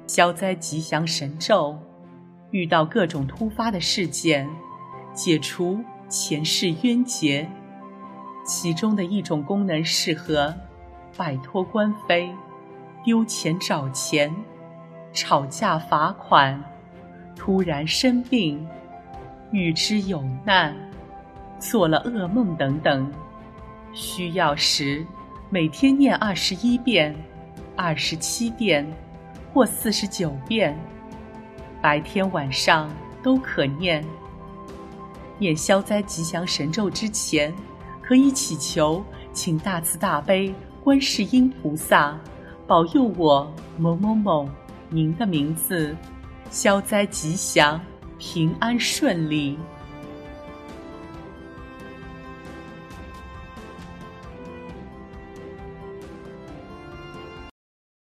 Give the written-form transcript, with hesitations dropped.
消灾吉祥神咒，遇到各种突发的事件，解除前世冤结。其中的一种功能适合摆脱官非、丢钱找钱、吵架罚款、突然生病、预知有难、做了噩梦等等。需要时每天念21遍、27遍或49遍，白天晚上都可念。念消灾吉祥神咒之前，可以祈求请大慈大悲观世音菩萨保佑我某某某您的名字消灾吉祥、平安顺利。